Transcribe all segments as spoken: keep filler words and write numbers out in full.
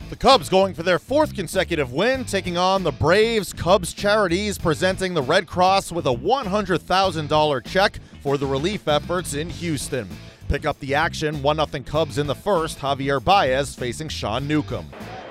The Cubs going for their fourth consecutive win, taking on the Braves. Cubs Charities presenting the Red Cross with a one hundred thousand dollars check for the relief efforts in Houston. Pick up the action, one nothing Cubs in the first. Javier Baez facing Sean Newcomb.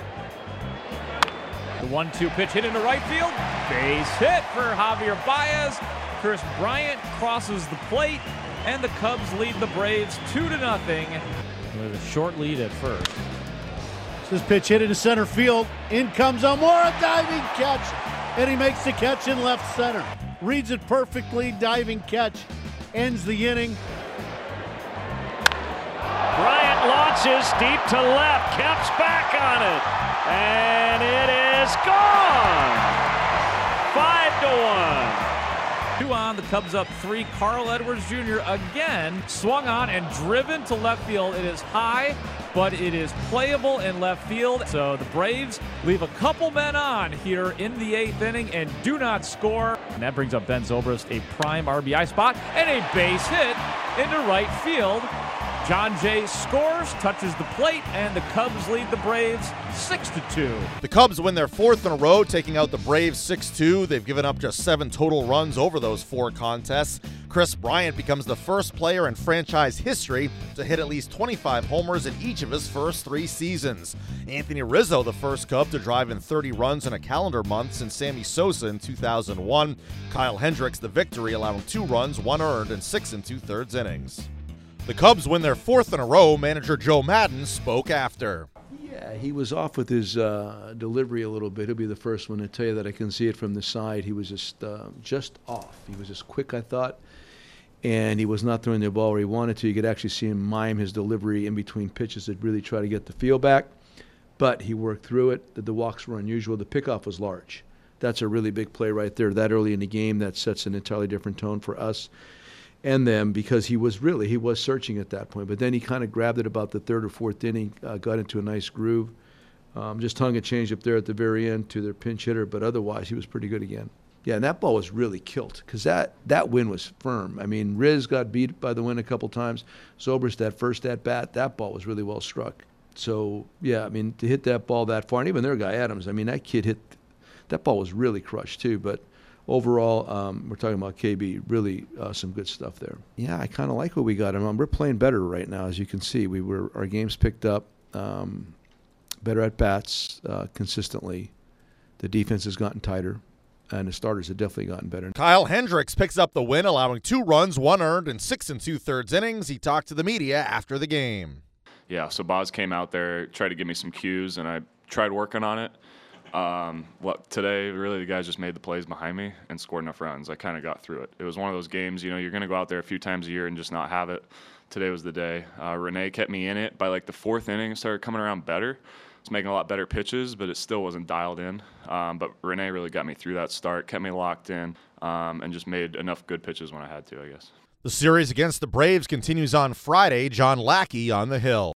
The one two pitch hit into right field. Base hit for Javier Baez. Kris Bryant crosses the plate, and the Cubs lead the Braves two to nothing with a short lead at first. This pitch hit into center field. In comes Amora, diving catch, and he makes the catch in left center. Reads it perfectly, diving catch, ends the inning. Bryant launches deep to left, Kemp's back on it, and it is gone. Five to one. Two on, the Cubs up three. Carl Edwards Junior again swung on and driven to left field. It is high, but it is playable in left field. So the Braves leave a couple men on here in the eighth inning and do not score. And that brings up Ben Zobrist, a prime R B I spot, and a base hit into right field. John Jay scores, touches the plate, and the Cubs lead the Braves six to two. The Cubs win their fourth in a row, taking out the Braves six two. They've given up just seven total runs over those four contests. Kris Bryant becomes the first player in franchise history to hit at least twenty-five homers in each of his first three seasons. Anthony Rizzo, the first Cub to drive in thirty runs in a calendar month since Sammy Sosa in two thousand one. Kyle Hendricks, the victory, allowing two runs, one earned, in six and two-thirds innings. The Cubs win their fourth in a row. Manager Joe Maddon spoke after. Yeah, he was off with his uh, delivery a little bit. He'll be the first one to tell you that. I can see it from the side. He was just uh, just off. He was just quick, I thought, and he was not throwing the ball where he wanted to. You could actually see him mime his delivery in between pitches to really try to get the feel back, but he worked through it. The, the walks were unusual. The pickoff was large. That's a really big play right there. That early in the game, that sets an entirely different tone for us and them, because he was really, he was searching at that point. But then he kind of grabbed it about the third or fourth inning, uh, got into a nice groove. Um, just hung a change up there at the very end to their pinch hitter, but otherwise he was pretty good again. Yeah, and that ball was really killed because that, that win was firm. I mean, Riz got beat by the win a couple times. Zobrist, that first at-bat, that ball was really well struck. So, yeah, I mean, to hit that ball that far, and even their guy Adams, I mean, that kid hit, that ball was really crushed too, but overall, um, we're talking about K B, really uh, some good stuff there. Yeah, I kind of like what we got. I mean, we're playing better right now, as you can see. We were Our games picked up, um, better at bats uh, consistently. The defense has gotten tighter, and the starters have definitely gotten better. Kyle Hendricks picks up the win, allowing two runs, one earned, in six and two-thirds innings. He talked to the media after the game. Yeah, so Boz came out there, tried to give me some cues, and I tried working on it. Um, what today, really, the guys just made the plays behind me and scored enough runs. I kind of got through it. It was one of those games, you know, you're going to go out there a few times a year and just not have it. Today was the day. Uh, Rene kept me in it. By like the fourth inning, it started coming around better. I was making a lot better pitches, but it still wasn't dialed in. Um, but Rene really got me through that start, kept me locked in, um, and just made enough good pitches when I had to, I guess. The series against the Braves continues on Friday. John Lackey on the hill.